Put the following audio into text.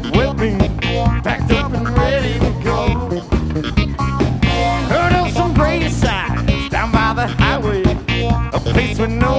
with me, packed up and ready to go. Heard of some gray signs down by the highway, a place with no